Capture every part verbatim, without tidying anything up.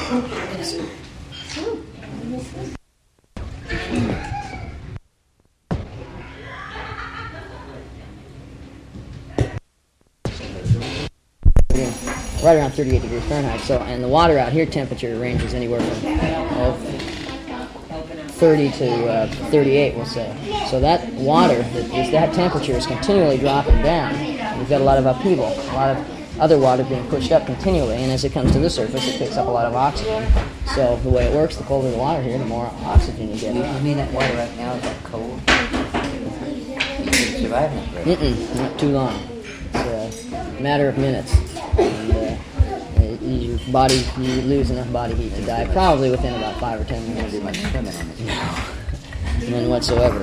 Right around thirty-eight degrees Fahrenheit. So, and the water out here temperature ranges anywhere from oh, thirty to uh, thirty-eight, we'll say. So that water, that, is, that temperature is continually dropping down. We've got a lot of upheaval, a lot of other water being pushed up continually, and as it comes to the surface, it picks up a lot of oxygen. So the way it works, the colder the water here, the more oxygen you get. You mean that water right now is that cold? You can survive in it, right? Mm-mm, not too long. It's a matter of minutes. And, uh, your body, you lose enough body heat to die probably within about five or ten minutes. Do much swimming on it. No, none whatsoever.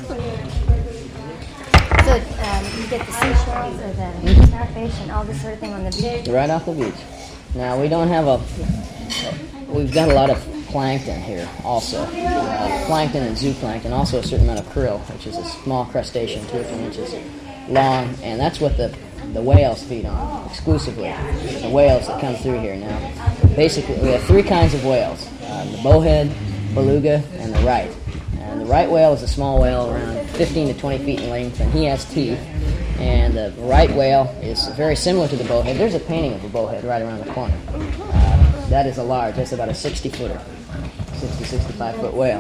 So um, you get the seashells or the starfish and all this sort of thing on the beach? Right off the beach. Now we don't have a. We've got a lot of plankton here also. Uh, plankton and zooplankton, also a certain amount of krill, which is a small crustacean, two or three inches long, and that's what the the whales feed on exclusively. The whales that come through here now. Basically, we have three kinds of whales: uh, the bowhead, beluga, and the right. And the right whale is a small whale around fifteen to twenty feet in length, and he has teeth. And the right whale is very similar to the bowhead. There's a painting of the bowhead right around the corner. Uh, that is a large. That's about a sixty-footer, sixty, sixty-five foot whale.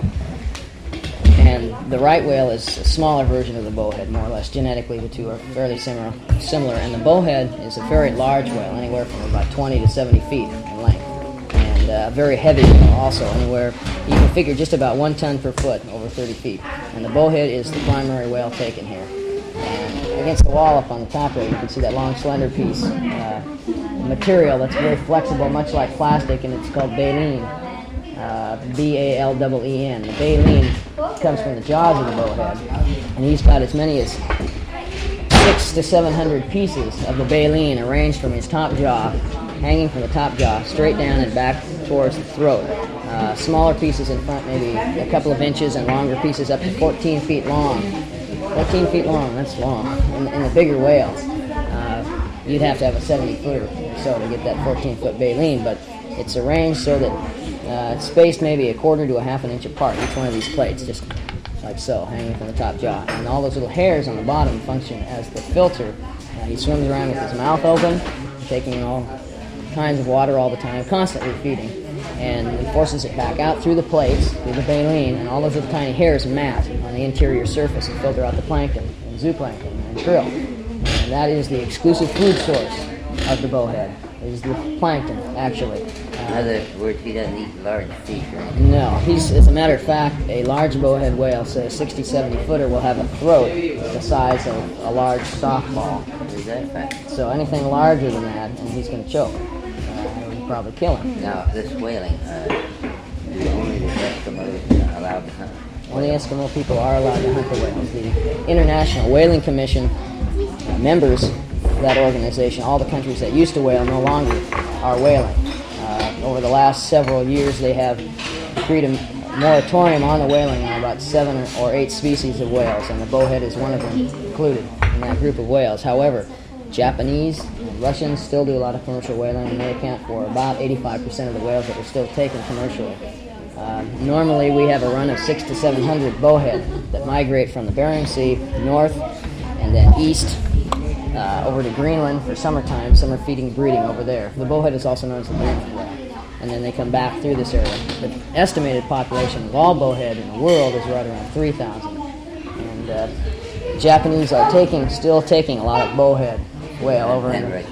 And the right whale is a smaller version of the bowhead, more or less. Genetically, the two are fairly similar. Similar, and the bowhead is a very large whale, anywhere from about twenty to seventy feet in length, and uh, very heavy whale also, anywhere you can figure just about one ton per foot, over thirty feet. And the bowhead is the primary whale taken here. And against the wall up on the top there, you can see that long, slender piece, uh, material that's very flexible, much like plastic, and it's called baleen. Uh, B A L E E N. The baleen comes from the jaws of the bowhead, and he's got as many as six to seven hundred pieces of the baleen arranged from his top jaw, hanging from the top jaw, straight down and back towards the throat. Uh, smaller pieces in front, maybe a couple of inches, and longer pieces up to fourteen feet long. fourteen feet long, that's long. In, in the bigger whales, uh, you'd have to have a seventy footer or so to get that fourteen foot baleen, but it's arranged so that Uh, it's spaced maybe a quarter to a half an inch apart, each one of these plates, just like so, hanging from the top jaw. And all those little hairs on the bottom function as the filter. Uh, he swims around with his mouth open, taking in all kinds of water all the time, constantly feeding. And he forces it back out through the plates, through the baleen, and all those little tiny hairs mat on the interior surface and filter out the plankton, and zooplankton, and krill. And that is the exclusive food source of the bowhead. It is the plankton, actually. In other words, he doesn't eat large fish, right? No. He's, as a matter of fact, a large bowhead whale, say a sixty, seventy footer, will have a throat the size of a large softball. Is that a fact? So anything larger than that, and he's going to choke. Uh, he'll probably kill him. Now, this whaling, uh, only the Eskimos allowed to hunt? Only Eskimo people are allowed to hunt the whales. The International Whaling Commission uh, members of that organization, all the countries that used to whale no longer are whaling. Uh, over the last several years, they have decreed a moratorium on the whaling on about seven or eight species of whales, and the bowhead is one of them included in that group of whales. However, Japanese and Russians still do a lot of commercial whaling, and they account for about eighty-five percent of the whales that are still taken commercially. Uh, normally, we have a run of six to seven hundred bowhead that migrate from the Bering Sea north and then east uh, over to Greenland for summertime. Summer feeding, breeding over there. The bowhead is also known as the Bering whale. And then they come back through this area. The estimated population of all bowhead in the world is right around three thousand. And uh, Japanese are taking, still taking a lot of bowhead whale over in the...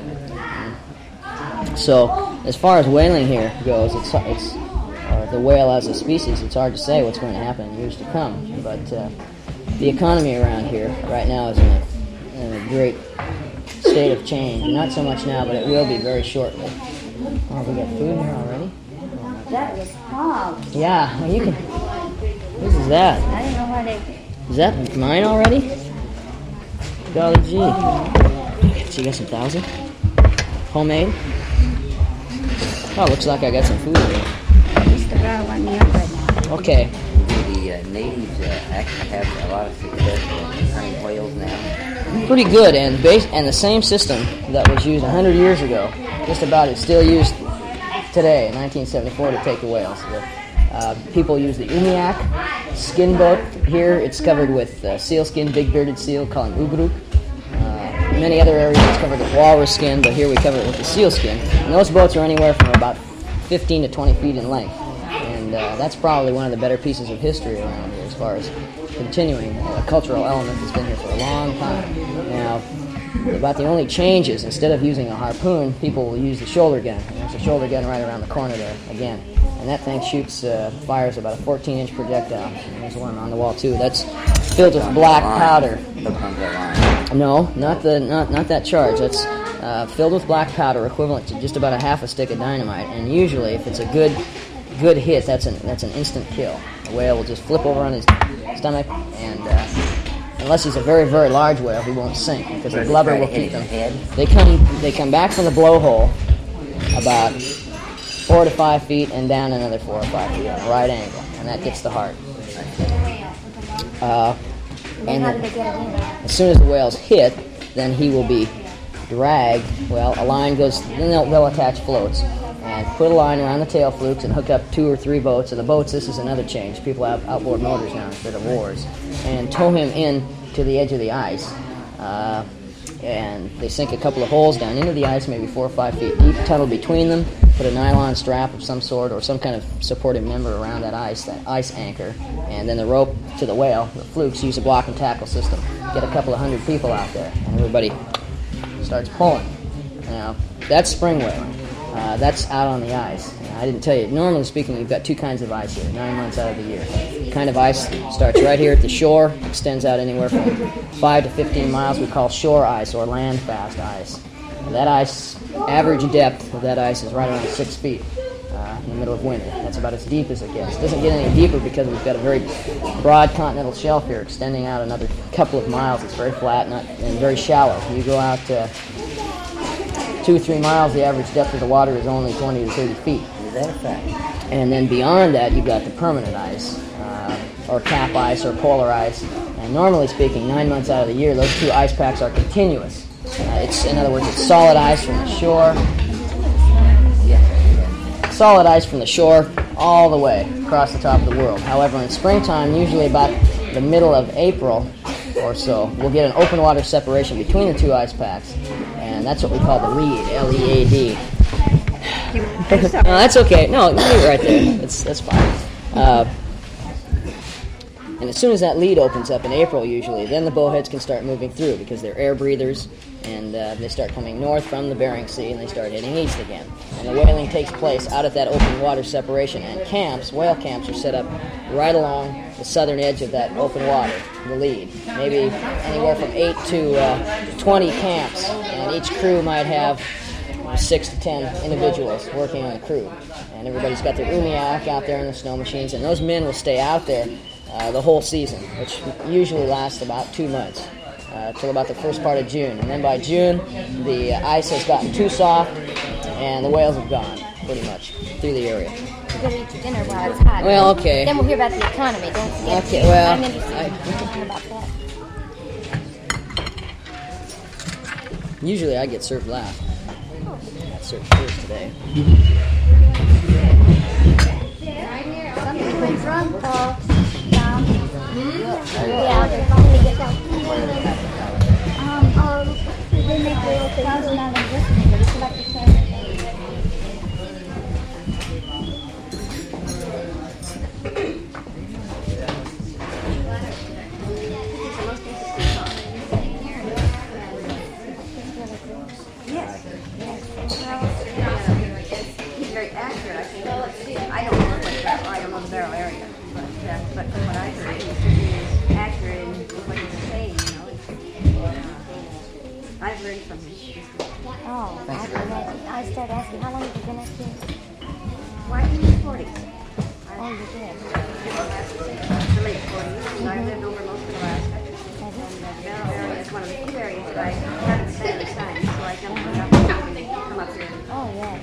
So, as far as whaling here goes, it's, it's or the whale as a species, it's hard to say what's going to happen in years to come. But uh, the economy around here right now is in a, in a great state of change. Not so much now, but it will be very shortly. Oh, we got food here already? That was hog. Yeah, well, you can... What is that? I don't know why they... Is that mine already? Golly gee. So you got some thousand? Homemade? Oh, looks like I got some food here. Mister Brown want me up right now. Okay. The uh, natives uh, actually have a lot of success in hunting whales now. Pretty good, and base, and the same system that was used one hundred years ago, just about is still used today, in nineteen seventy-four, to take the whales. The, uh, people use the umiak skin boat. Here it's covered with uh, sealskin, big bearded seal called an ugruk. Uh, many other areas it's covered with walrus skin, but here we cover it with the seal skin. And those boats are anywhere from about fifteen to twenty feet in length. And uh, that's probably one of the better pieces of history around here as far as continuing a cultural element that's been here for a long time. Now, about the only changes, instead of using a harpoon, people will use the shoulder gun. And there's a shoulder gun right around the corner there, again. And that thing shoots, uh, fires about a fourteen inch projectile. And there's one on the wall, too. That's filled with black powder. No, not the not not that charge. That's uh, filled with black powder, equivalent to just about a half a stick of dynamite. And usually, if it's a good good hit, that's an that's an instant kill. The whale will just flip over on his stomach, and uh, unless he's a very very large whale, he won't sink because the blubber will keep them. They come they come back from the blowhole about four to five feet and down another four or five feet on a right angle, and that gets the heart. Uh, and then, as soon as the whale's hit, then he will be dragged. Well, a line goes. Then they'll, they'll attach floats and put a line around the tail flukes and hook up two or three boats. And the boats, this is another change. People have outboard motors now instead of oars, and tow him in to the edge of the ice. Uh, and they sink a couple of holes down into the ice, maybe four or five feet deep, tunnel between them, put a nylon strap of some sort or some kind of supportive member around that ice, that ice anchor, and then the rope to the whale. The flukes use a block and tackle system. Get a couple of hundred people out there, and everybody starts pulling. Now, that's spring whaling. Uh, that's out on the ice. And I didn't tell you, normally speaking, you've got two kinds of ice here, nine months out of the year. The kind of ice starts right here at the shore, extends out anywhere from five to fifteen miles, we call shore ice or land-fast ice. That ice, average depth of that ice is right around six feet uh, in the middle of winter. That's about as deep as it gets. It doesn't get any deeper because we've got a very broad continental shelf here extending out another couple of miles. It's very flat not, and very shallow. You go out uh, two or three miles, the average depth of the water is only twenty to thirty feet. Is that a fact? And then beyond that, you've got the permanent ice, uh, or cap ice, or polar ice. And normally speaking, nine months out of the year, those two ice packs are continuous. Uh, it's, in other words, it's solid ice from the shore, solid ice from the shore all the way across the top of the world. However, in springtime, usually about the middle of April or so, we'll get an open water separation between the two ice packs, and that's what we call the lead, L E A D. No, that's okay. No, leave it right there. That's that's fine. Uh, and as soon as that lead opens up in April, usually, then the bowheads can start moving through because they're air breathers, and uh, they start coming north from the Bering Sea, and they start heading east again. And the whaling takes place out at that open water separation, and camps, whale camps, are set up right along the southern edge of that open water, the lead. Maybe anywhere from eight to uh, twenty camps, and each crew might have six to ten individuals working on the crew. And everybody's got their umiak out there in the snow machines, and those men will stay out there uh, the whole season, which usually lasts about two months, uh, till about the first part of June. And then by June, the uh, ice has gotten too soft, and the whales have gone, pretty much, through the area. We're going to eat your dinner while it's hot. Well, okay. Then we'll hear about the economy. Don't forget. Okay, well, I'm interested I, in hearing about that. Usually I get served last. I got served first today. Something went wrong, Paul. Um, yeah, they're going to get down. Um, um, they make little things. I was not listening, but it's like the same. Very accurate. I think. I don't know what barrel. I don't know the barrel area, but uh, but from what I heard, he's accurate in what he's saying. You know, I've learned from him. Oh, I, I, I started asking, how long have you been up here? Why are you forty? Oh, you did. The late forties. And I've lived over most of Alaska. And the barrel area is one of the few areas that I haven't spent the time, so I come up and come up here. Oh, yes.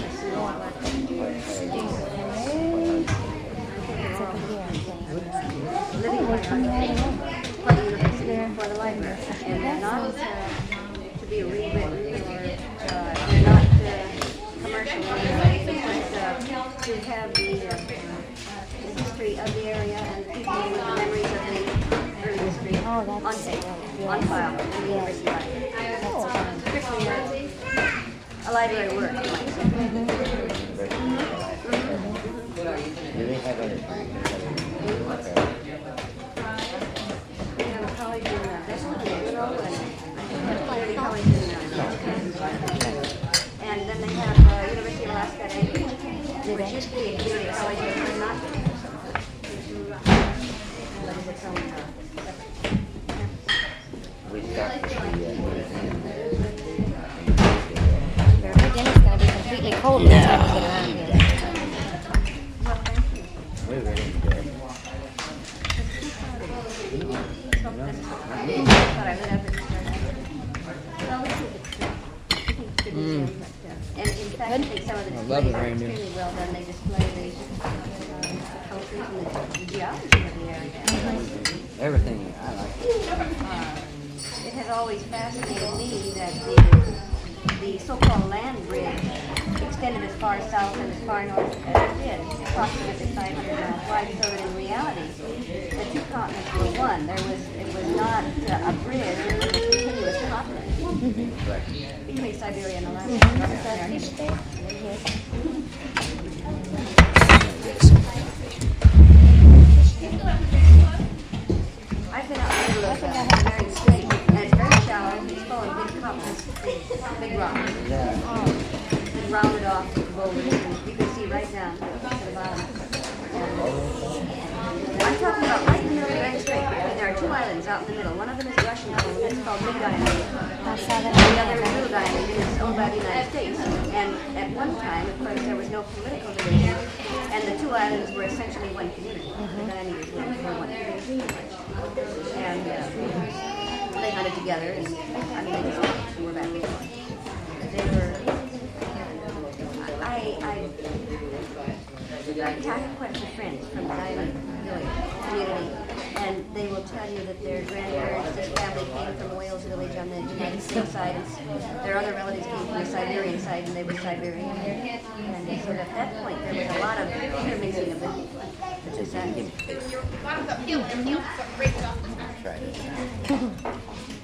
Living for the university, for the library, and they're not uh, to be a real or uh, they're not uh, commercial. to have the, uh, the history of the area and the people with the memories of the early history Oh, that's on tape, yeah. on file in the University Library. Strictly a, a library work, you might say. Do they have other practices? We have a college in uh, Bethel and Woodrow and community college in uh, and then they have uh, University of Alaska at Anchorage, which used to be a community college, but it's not. It's its own, uh, We stopped at the uh, museum there. Your dinner's going to be completely cold by the time we get around here. well, thank you. We really enjoyed it. So that's- I thought I lit up and started. Well, we think it's, uh, we think it's a good museum, but, uh, and in fact, I think some of the I love displays the are reindeer. extremely well done. They display the, uh, the cultures and the, the geology of the area. Everything, I like it. Uh, it has always fascinated me that the, the so-called land bridge extended as far south and as far north as it did, approximately five hundred miles wide, so that in reality, the two continents were one. There was, it was not uh, a bridge, it was a continuous continent between Siberia and Alaska. I've been out in the middle of uh, Bering Strait, and it's very shallow. It's full of big copses, big, big rocks. And rounded off boulders, and you can see right down to the bottom. And I'm talking about right in the middle of Bering Strait. And there are two islands out in the middle. One of them is Russian owned. It's called Big Island. I saw The that. other is Little Island, and it's owned by the United States. And at one time, of course, there was no political division, and the two islands were essentially one community. The Guyanese were were one community. And uh, they hunted together, and I mean, they just were back and forth. They were. I I I talked quite a few friends from the Guyanese village community, and they will tell you that their grandparents, this family came from Wales Village on the United States side, and their other relatives came from the Siberian side, and they were Siberian. And so at that point, there was a lot of intermixing of the, the two sides. Try it.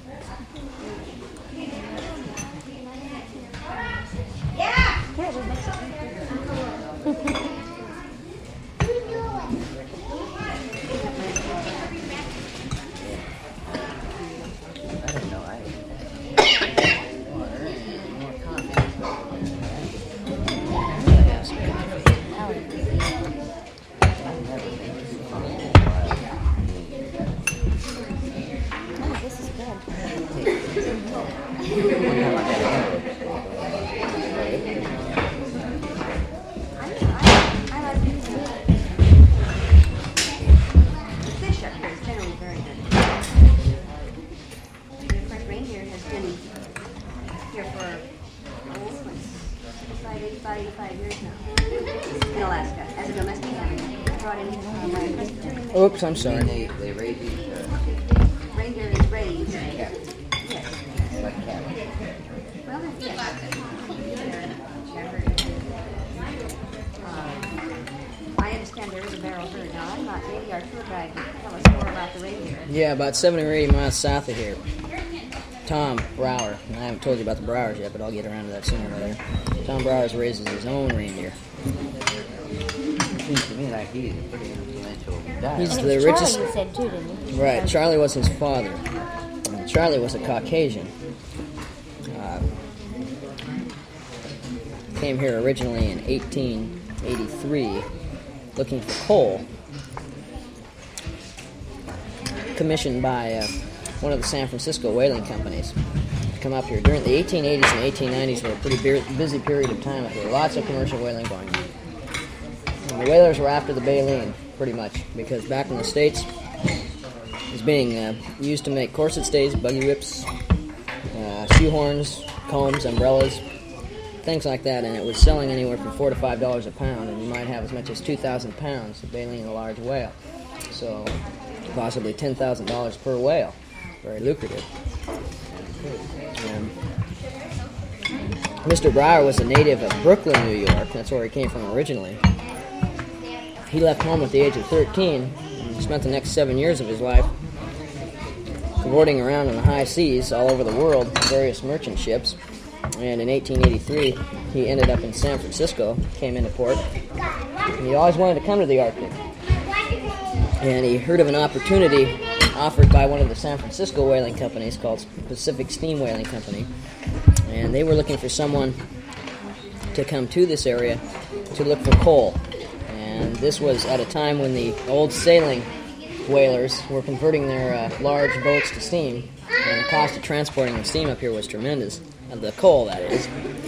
I don't know. I more comments, Oh, this is good. I, I, I like it. The fish up here is generally very good. And of course, reindeer has been here for oh, sixty-five, eighty-five, eighty-five years now in Alaska as a domestic animal. Brought in uh, by a Presbyterian. Oops, I'm I sorry. mean, they, they raise these uh, Reindeer is raised. cattle, Yes. like cattle. Well, then, yes. They're herded. Uh, I understand there is a barrel herd. Now, I'm not, maybe our tour guide can tell us more about the reindeer. Yeah, about seventy or eighty miles south of here. Tom Brower, and I haven't told you about the Browers yet, but I'll get around to that sooner or later. Tom Brower raises his own reindeer. Seems to me like he's a pretty influential guy. He's And the it was richest. Charlie, you said, too, didn't you? Right, Charlie was his father. And Charlie was a Caucasian. Uh, came here originally in eighteen eighty-three looking for coal. Commissioned by uh, one of the San Francisco whaling companies to come up here. During the eighteen eighties and eighteen nineties were a pretty bu- busy period of time up here. Lots of commercial whaling going on. And the whalers were after the baleen, pretty much, because back in the States, it was being uh, used to make corset stays, buggy whips, uh, shoehorns, combs, umbrellas, things like that, and it was selling anywhere from four to five dollars a pound, and you might have as much as two thousand pounds of baleen in a large whale. So possibly ten thousand dollars per whale. Very lucrative. Um, Mister Brower was a native of Brooklyn, New York. That's where he came from originally. he left home at the age of thirteen and spent the next seven years of his life cavorting around in the high seas all over the world, various merchant ships. And in eighteen eighty-three, he ended up in San Francisco, came into port, and he always wanted to come to the Arctic. And he heard of an opportunity offered by one of the San Francisco whaling companies called Pacific Steam Whaling Company. And they were looking for someone to come to this area to look for coal. And this was at a time when the old sailing whalers were converting their uh, large boats to steam, and the cost of transporting the steam up here was tremendous, and the coal, that is.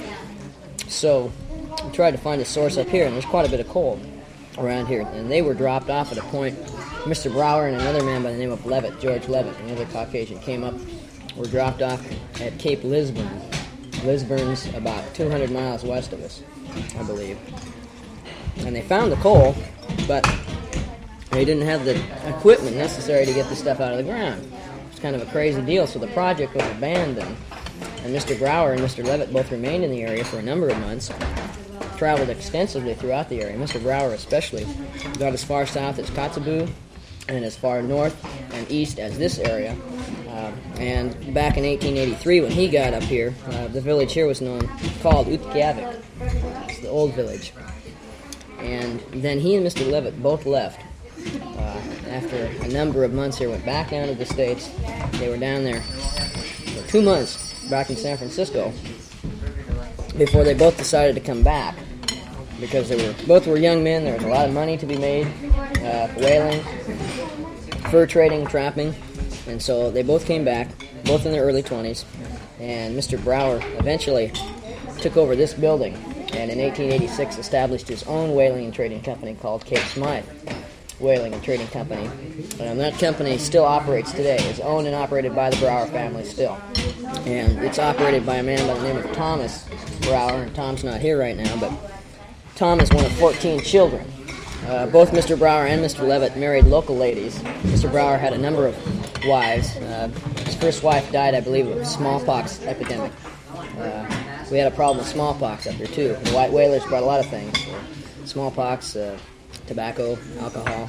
So we tried to find a source up here, and there's quite a bit of coal around here. And they were dropped off at a point. Mister Brower and another man by the name of Levitt, George Levitt, another Caucasian, came up, were dropped off at Cape Lisburn. Lisburn's about two hundred miles west of us, I believe. And they found the coal, but they didn't have the equipment necessary to get the stuff out of the ground. It was kind of a crazy deal, so the project was abandoned. And Mister Brower and Mister Levitt both remained in the area for a number of months, traveled extensively throughout the area. Mister Brower especially got as far south as Kotzebue and as far north and east as this area. Uh, and back in eighteen eighty-three, when he got up here, uh, the village here was known, called Utqiagvik. It's the old village. And then he and Mister Levitt both left. Uh, after a number of months here, went back down to the States. They were down there for two months, back in San Francisco, before they both decided to come back. Because they were both were young men, there was a lot of money to be made, uh, whaling, fur trading, trapping. And so they both came back, both in their early twenties, and Mister Brower eventually took over this building, and in eighteen eighty-six established his own whaling and trading company called Cape Smythe Whaling and Trading Company. And that company still operates today. It's owned and operated by the Brower family still. And it's operated by a man by the name of Thomas Brower, and Tom's not here right now, but Tom is one of fourteen children. Uh, both Mister Brower and Mister Levitt married local ladies. Mister Brower had a number of wives. Uh, his first wife died, I believe, of a smallpox epidemic. Uh, we had a problem with smallpox up here, too. The white whalers brought a lot of things. Uh, smallpox, uh, tobacco, alcohol.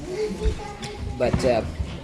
But uh,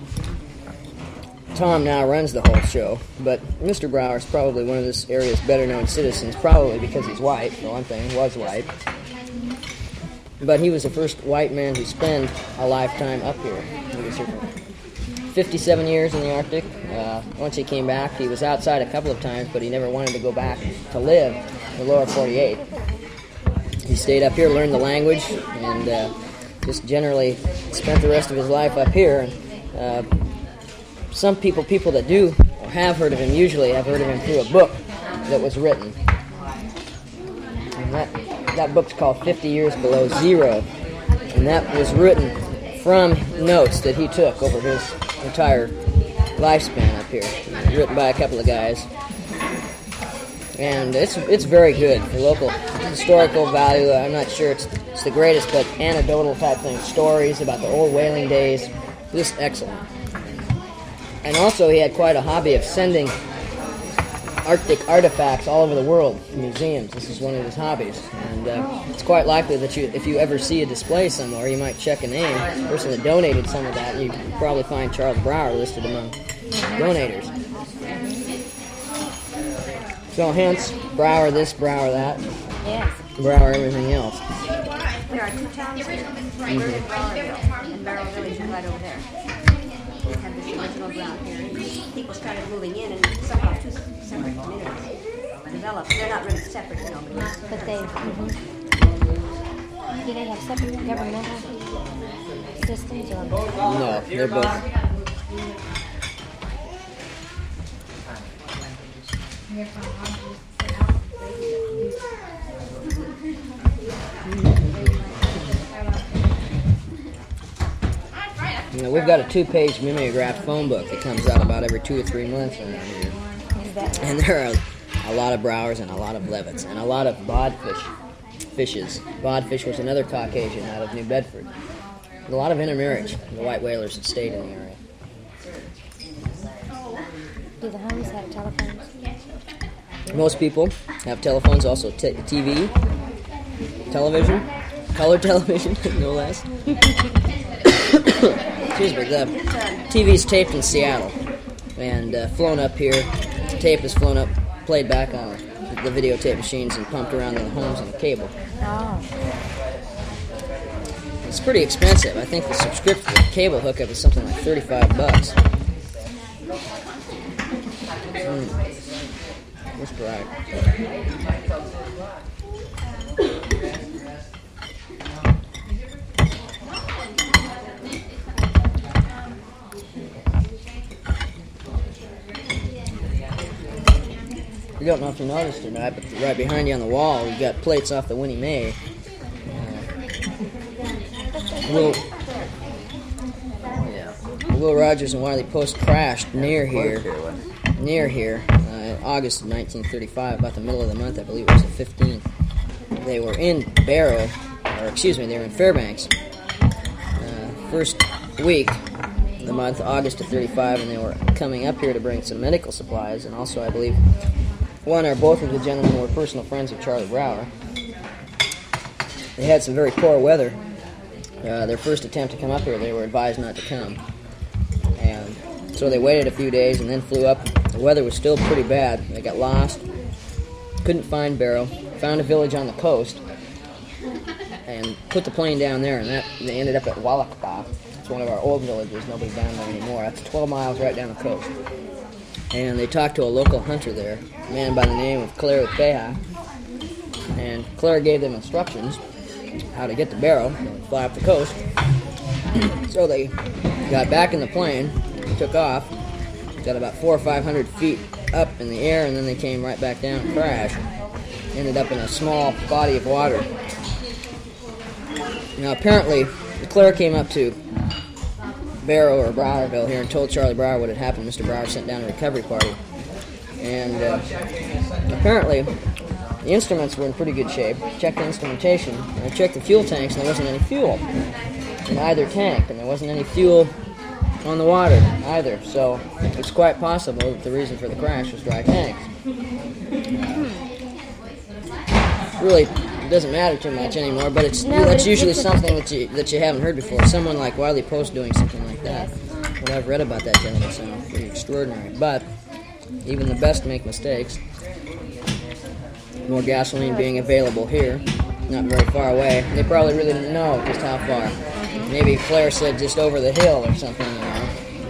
Tom now runs the whole show. But Mister Brower is probably one of this area's better-known citizens, probably because he's white, for one thing, was white. But he was the first white man to spend a lifetime up here. He was here for fifty-seven years in the Arctic. Uh, once he came back, he was outside a couple of times, but he never wanted to go back to live in the lower forty-eight. He stayed up here, learned the language, and uh, just generally spent the rest of his life up here. Uh, some people, people that do or have heard of him, usually have heard of him through a book that was written. And that That book's called fifty years Below Zero, and that was written from notes that he took over his entire lifespan up here, written by a couple of guys. And it's it's very good for local historical value. I'm not sure it's, it's the greatest, but anecdotal type thing, stories about the old whaling days, just excellent. And also he had quite a hobby of sending Arctic artifacts all over the world, museums. This is one of his hobbies, and uh, it's quite likely that you, if you ever see a display somewhere, you might check a name, the person that donated some of that, and you can probably find Charles Brower listed among donators. So hence, Brower this, Brower that, Yes. Brower everything else. There are two towns here, Bird and Browerville, and Barrow Village is right over there. We have this original ground here. People started moving in, and somehow two separate communities developed. They're not really separate, you know, but But they, mm-hmm. Do they have separate governmental systems or? No, they're both. You know, we've got a two-page mimeographed phone book that comes out about every two or three months around here. And there are a lot of Browers and a lot of Levitts and a lot of bodfish fishes. Bodfish was another Caucasian out of New Bedford. And a lot of intermarriage, the white whalers that stayed in the area. Do the homes have telephones? Most people have telephones, also t- TV, television, Color television, no less. Excuse me. The T V's taped in Seattle and uh, flown up here. The tape is flown up, played back on the videotape machines, and pumped around in the homes on the cable. Oh. It's pretty expensive. I think the subscription, the cable hookup is something like thirty-five bucks. Mm. That's right. I don't know if you noticed or not, but right behind you on the wall, you've got plates off the Winnie Mae. Uh, Will, yeah. Will Rogers and Wiley Post crashed near here, near here, uh, August of nineteen thirty-five, about the middle of the month, I believe it was the fifteenth. They were in Barrow, or excuse me, they were in Fairbanks. Uh, first week of the month, August of thirty-five, and they were coming up here to bring some medical supplies, and also, I believe, one or both of the gentlemen were personal friends of Charlie Brower. They had some very poor weather. Uh, their first attempt to come up here, they were advised not to come. And so they waited a few days and then flew up. The weather was still pretty bad. They got lost, couldn't find Barrow, found a village on the coast, and put the plane down there, and that they ended up at Wallachba. It's one of our old villages. Nobody's down there anymore. That's twelve miles right down the coast. And they talked to a local hunter there, a man by the name of Claire Upeha. And Claire gave them instructions how to get to Barrow, fly up the coast. So they got back in the plane, took off, got about four or five hundred feet up in the air, and then they came right back down and crashed. Ended up in a small body of water. Now apparently, Claire came up to Barrow or Browerville here and told Charlie Brower what had happened. Mister Brower sent down a recovery party. And uh, apparently, the instruments were in pretty good shape. Checked the instrumentation, and I checked the fuel tanks, and there wasn't any fuel in either tank, and there wasn't any fuel on the water either. So it's quite possible that the reason for the crash was dry tanks. Really, it doesn't matter too much anymore, but it's No, that's it's- usually it's a- something that you that you haven't heard before. Someone like Wiley Post doing something like that. What I've read about that gentleman sounds pretty extraordinary. But even the best make mistakes. More gasoline being available here, not very far away. They probably really didn't know just how far. Maybe Claire said just over the hill or something, you know.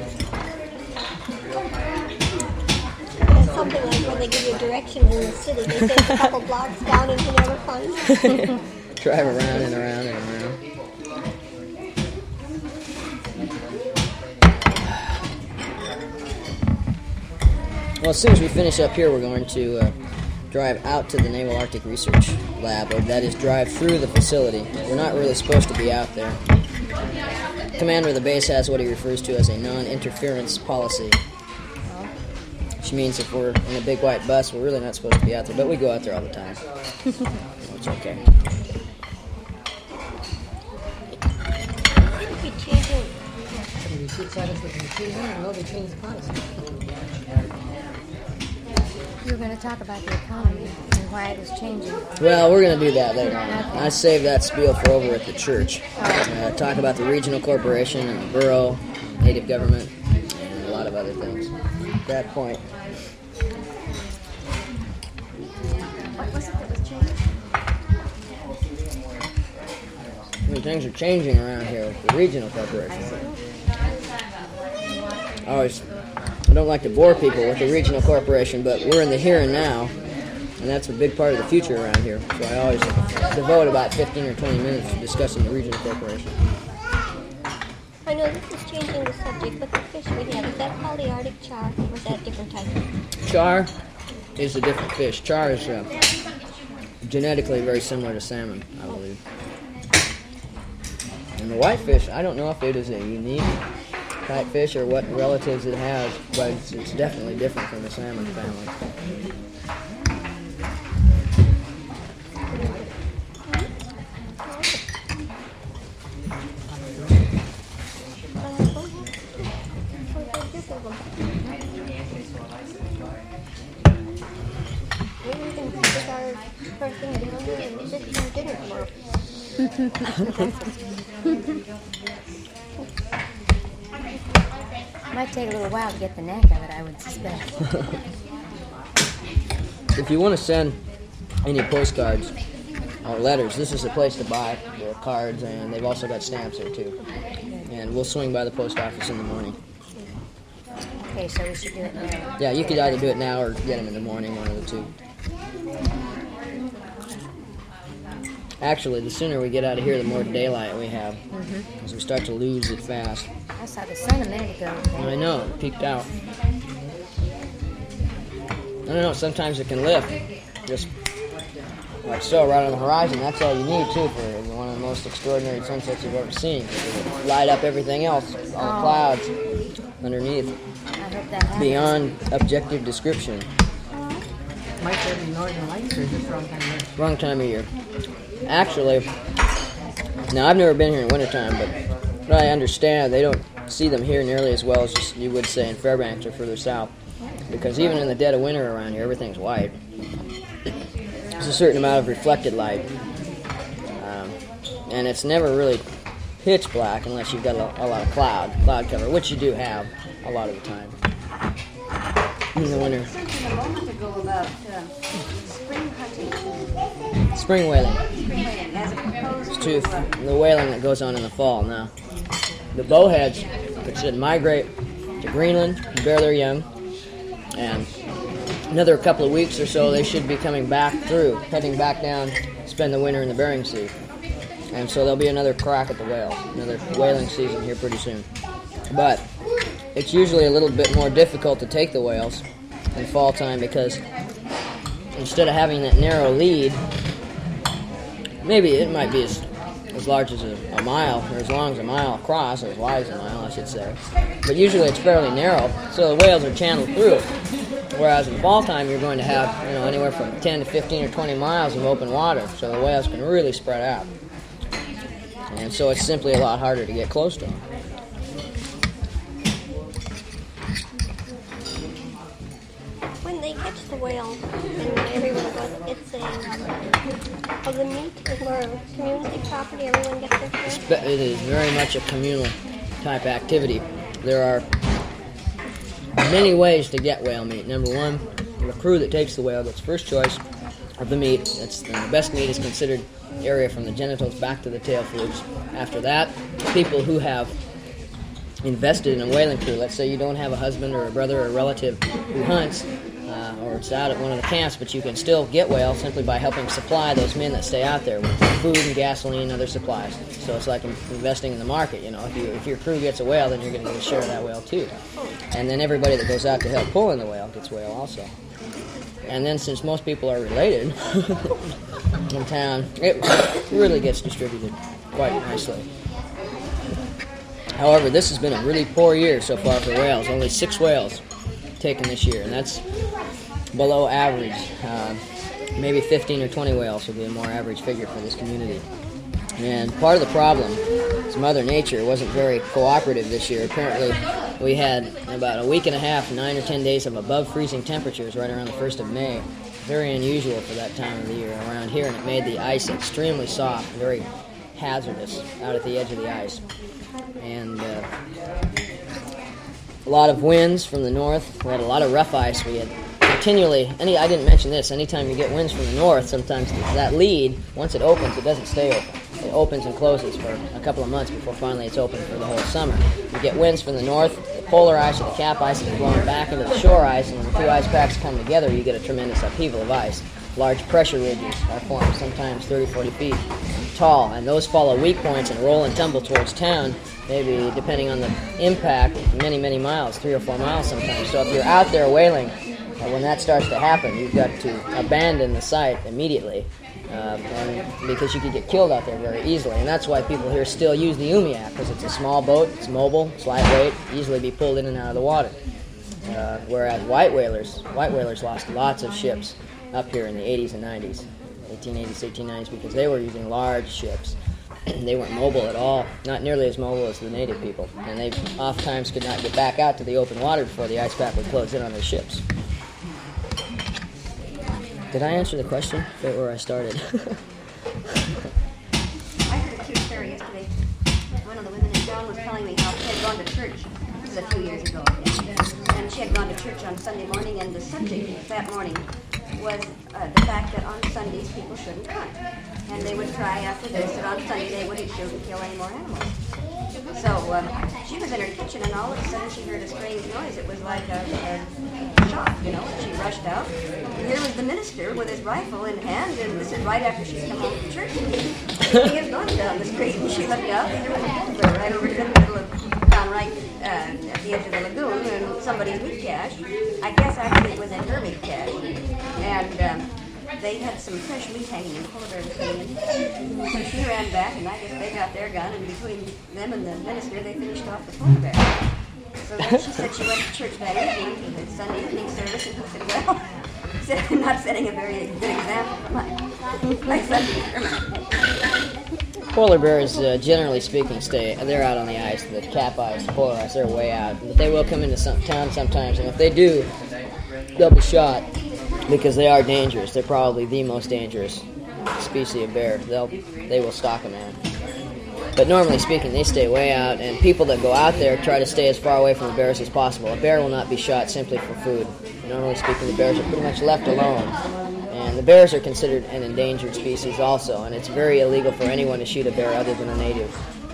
It's something like when they give you directions in the city. They say it's a couple blocks down and you never find it. Drive around and around and around. Well, as soon as we finish up here, we're going to uh, drive out to the Naval Arctic Research Lab, or that is, drive through the facility. We're not really supposed to be out there. The commander of the base has what he refers to as a non-interference policy, which means if we're in a big white bus, we're really not supposed to be out there, but we go out there all the time. It's okay. Should be changing. You were going to talk about the economy and why it was changing. Well, we're going to do that later on. I saved that spiel for over at the church. Uh, talk about the regional corporation and the borough, native government, and a lot of other things. At that point, What was it that was changed? I mean, things are changing around here with the regional corporation. I always, I don't like to bore people with the regional corporation, but we're in the here and now, and that's a big part of the future around here. So I always devote about fifteen or twenty minutes to discussing the regional corporation. I know this is changing the subject, but the fish we have, is that polyarctic char or is that a different type? Char is a different fish. Char is uh, genetically very similar to salmon, I believe. And the whitefish, I don't know if it is a unique type fish or what relatives it has, but it's, it's definitely different from the salmon family. Maybe we can put our person down there and this one didn't work. Might take a little while to get the knack of it, I would suspect. If you want to send any postcards or letters, this is the place to buy the cards, and they've also got stamps there too. And we'll swing by the post office in the morning. Okay, so we should do it now. Yeah, you could either do it now or get them in the morning, one of the two. Actually, the sooner we get out of here, the more daylight we have, because Mm-hmm. we start to lose it fast. I saw the sun a minute ago. I know, it peeked out. I don't know, sometimes it can lift. Just like so, right on the horizon. That's all you need, too, for one of the most extraordinary sunsets you've ever seen. It'll light up everything else, all the clouds underneath, I hope that happens. beyond objective description. Might there be northern lights or just wrong time of year? Wrong time of year. Actually, now I've never been here in wintertime, but what I understand, they don't see them here nearly as well as just you would say in Fairbanks or further south. Because even in the dead of winter around here, everything's white. There's a certain amount of reflected light. Um, and it's never really pitch black unless you've got a, a lot of cloud, cloud cover, which you do have a lot of the time. In the winter. Thinking a moment ago about uh, spring hunting, Spring whaling. spring whaling, as opposed To to uh, the whaling that goes on in the fall now. The bowheads, which should migrate to Greenland and bear their young, and another couple of weeks or so they should be coming back through, heading back down, spend the winter in the Bering Sea. And so there'll be another crack at the whale, another whaling season here pretty soon. But it's usually a little bit more difficult to take the whales in fall time because instead of having that narrow lead, maybe it might be as, as large as a, a mile, or as long as a mile across, or as wide as a mile, I should say. But usually it's fairly narrow, so the whales are channeled through it. Whereas in fall time, you're going to have, you know, anywhere from ten to fifteen or twenty miles of open water, so the whales can really spread out. And so it's simply a lot harder to get close to them. When they catch the whale and everyone goes, it's a, of the meat is more of community property, everyone gets their share. But it is very much a communal type activity. There are many ways to get whale meat. Number one, the crew that takes the whale gets first choice of the meat. That's the best meat is considered area from the genitals back to the tail flukes. After that, people who have invested in a whaling crew, let's say you don't have a husband or a brother or a relative who hunts, uh, or it's out at one of the camps, but you can still get whale simply by helping supply those men that stay out there with food and gasoline and other supplies. So it's like investing in the market, you know. If you if your crew gets a whale, then you're going to get a share of that whale too. And then everybody that goes out to help pull in the whale gets whale also. And then since most people are related in town, it really gets distributed quite nicely. However, this has been a really poor year so far for whales. Only six whales taken this year, and that's below average. Uh, maybe fifteen or twenty whales would be a more average figure for this community. And part of the problem is Mother Nature wasn't very cooperative this year. Apparently, we had about a week and a half, nine or ten days of above freezing temperatures right around the first of May. Very unusual for that time of the year around here, and it made the ice extremely soft, very hazardous out at the edge of the ice. And uh, a lot of winds from the north. We had a lot of rough ice. We had continually, any, I didn't mention this, anytime you get winds from the north, sometimes that lead, once it opens, it doesn't stay open. It opens and closes for a couple of months before finally it's open for the whole summer. You get winds from the north, the polar ice or the cap ice is blowing back into the shore ice, and when the two ice packs come together, you get a tremendous upheaval of ice. Large pressure ridges are formed, sometimes thirty, forty feet tall, and those follow weak points and roll and tumble towards town, maybe depending on the impact, many, many miles, three or four miles sometimes. So if you're out there whaling, uh, when that starts to happen, you've got to abandon the site immediately. Uh, and because you could get killed out there very easily. And that's why people here still use the Umiak, because it's a small boat, it's mobile, it's lightweight, easily be pulled in and out of the water. Uh, whereas white whalers, white whalers lost lots of ships up here in the eighties and nineties, eighteen eighties, eighteen nineties, because they were using large ships. They weren't mobile at all, not nearly as mobile as the native people. And they oftentimes could not get back out to the open water before the ice pack would close in on their ships. Did I answer the question? Right where I started. of the women in town was telling me how she had gone to church. This is a few years ago. And she had gone to church on Sunday morning, and the subject that morning was uh, the fact that on Sundays people shouldn't hunt. And they would try after this that on Sunday they wouldn't shoot and kill any more animals. So um, she was in her kitchen, and all of a sudden she heard a strange noise. It was like a, a shot, you know. She rushed out. And here was the minister with his rifle in hand, and this is right after she's come home from church. He had gone down the street, and she looked out, and there was a bullbear right over in the middle of town, right uh, at the edge of the lagoon, and somebody's meat cache. I guess actually it was in her meat cache. And um, they had some fresh meat hanging in polar bear's opinion. So she ran back, and I guess they got their gun, and between them and the minister, they finished off the polar bear. So then she said she went to church that evening to the Sunday evening service, and he said, well, he said, I'm not setting a very good example for my, my Sunday sermon. Polar bears, uh, generally speaking, stay. They're out on the ice, the cap ice, the polar ice. They're way out, but they will come into some town sometimes. And if they do, they'll be shot because they are dangerous. They're probably the most dangerous species of bear. They'll they will stalk a man. But normally speaking, they stay way out. And people that go out there try to stay as far away from the bears as possible. A bear will not be shot simply for food. Normally speaking, the bears are pretty much left alone. And the bears are considered an endangered species also, and it's very illegal for anyone to shoot a bear other than a native.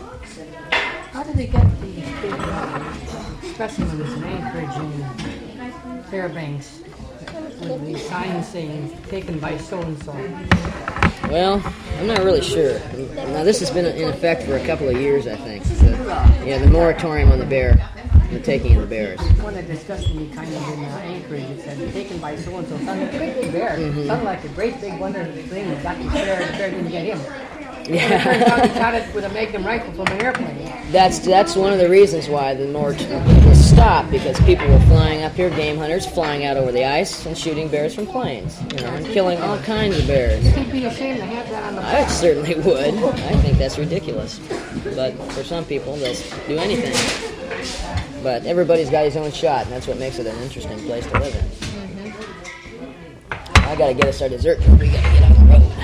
How did they get these big uh, specimens in Anchorage and Fairbanks with the signs saying taken by so-and-so? Well, I'm not really sure. Now, this has been in effect for a couple of years, I think. The, yeah, the moratorium on the bear, the taking of the bears. One that discussed me kind of in uh, Anchorage, it said taken by so-and-so. Sounded like a great big bear. Mm-hmm. Sounded like a great big wonderful thing that got the bear, the bear didn't get him. Yeah. It turns out he shot it with a Magnum rifle from an airplane. That's that's one of the reasons why the moratorium was stopped, because people were flying up here, game hunters flying out over the ice and shooting bears from planes, you know, and killing all kinds of bears. You'd be ashamed to have that on the I certainly would. I think that's ridiculous. But for some people, they'll do anything. But everybody's got his own shot, and that's what makes it an interesting place to live in. I gotta get us our dessert, we gotta get on the road.